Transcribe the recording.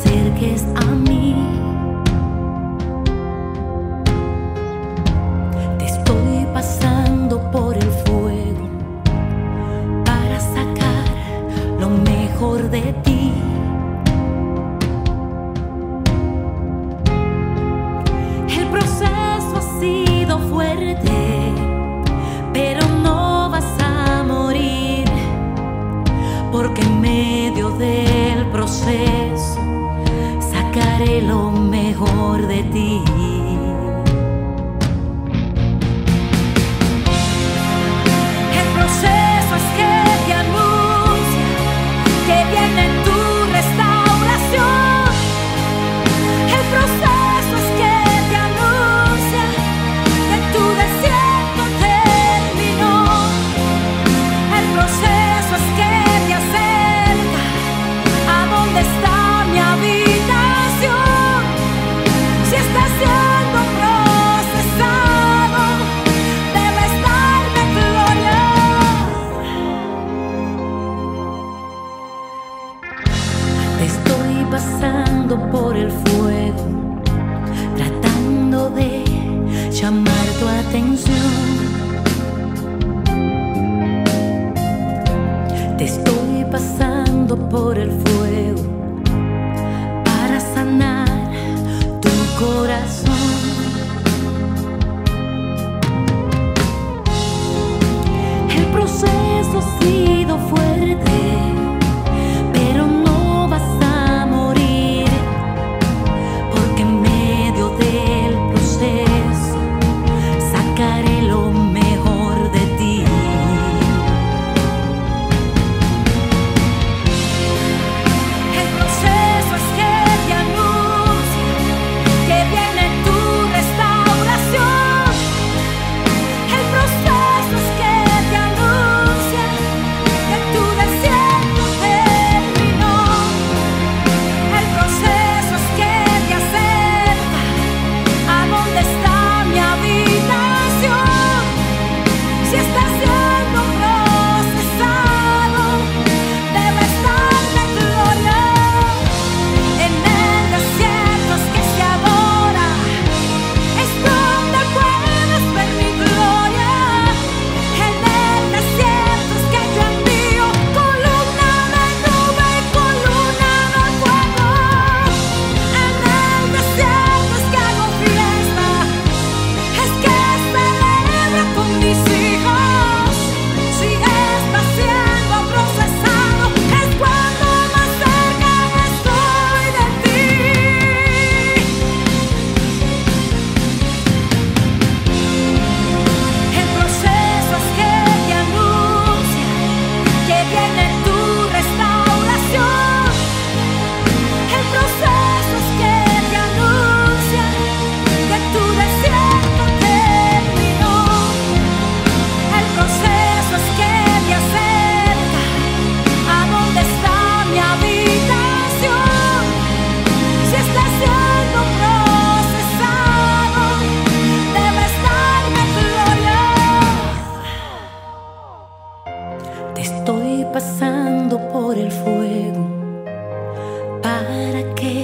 acerques a mí. Te estoy pasando por el fuego para sacar lo mejor de ti. El proceso ha sido fuerte, pero no vas a morir, porque en medio del proceso sacaré lo mejor de ti. El proceso es que te anuncia que viene tu restauración. El proceso es que te anuncia que tu desierto terminó. El proceso es que te acerca a donde está mi habitación. Si estás siendo procesado, debes darme gloria. Te estoy pasando por el fuego, tratando de llamar tu atención. Te estoy pasando por el fuego para sanar tu corazón. El proceso ha sido fuerte, pero no vas a morir, porque en medio del proceso sacaré lo mejor de ti. El proceso es que te anuncia que viene tu restauración. El proceso es que te anuncia que tu desierto terminó. El proceso es que te acerca a donde está mi habitación. Si estás siendo procesado, debes darme gloria. En el desierto es que se adora, es donde puedes ver mi gloria. En el desierto es que yo envío columna de nube y columna de fuego. En el desierto es que hago fiesta, es que celebro con mis hijos. Si estás siendo procesado, es cuando más cerca estoy de ti. El proceso es que te anuncia que viene tu restauración. El proceso es que te anuncia que tu desierto terminó. El proceso es que te acerca a donde está mi habitación. Si estás siendo procesado, debes darme gloria. Te estoy pasando por el fuego para que